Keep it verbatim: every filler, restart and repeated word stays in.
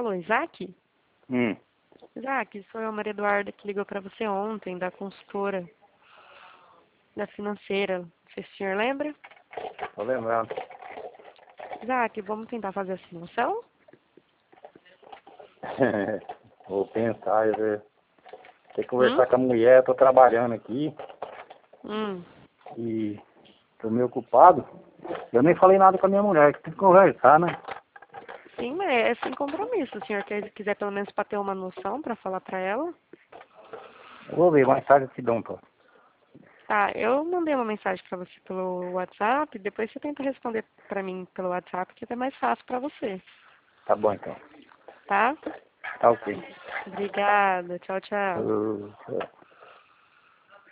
Alô, Isaac? Hum. Isaac, sou eu, Maria Eduarda, que ligou para você ontem, da consultora, da financeira. Não sei se o senhor lembra. Tô lembrando. Isaac, vamos tentar fazer a simulação? Vou pensar, eu vou ter que Hum? conversar com a mulher, tô trabalhando aqui Hum. e tô meio ocupado. Eu nem falei nada com a minha mulher, que tem que conversar, né? Sim, mas é sem compromisso. Se o senhor quer, quiser pelo menos para ter uma noção, para falar para ela. Eu vou ver, mais tarde eu te dou um toque. Tá, eu mandei uma mensagem para você pelo WhatsApp, depois você tenta responder para mim pelo WhatsApp, que é mais fácil para você, Tá bom então. tá? Tá ok. Obrigada, tchau, tchau. Uh,